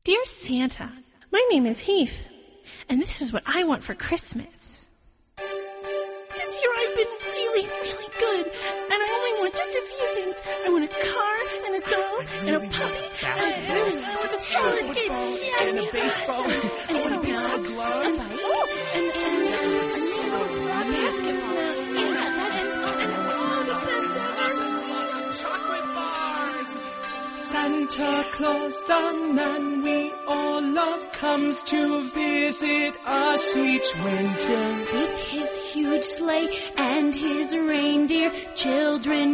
Dear Santa, my name is Heath, and this is what I want for Christmas. This year I've been really, really good, and I only want just a few things. I want a car, and a doll, and a puppy, and I want some roller skates, and a baseball, and a baseball glove, and a basketball, and the best ever. Chocolate bars! Santa Claus, the man we all love, comes to visit us each winter. With his huge sleigh and his reindeer, children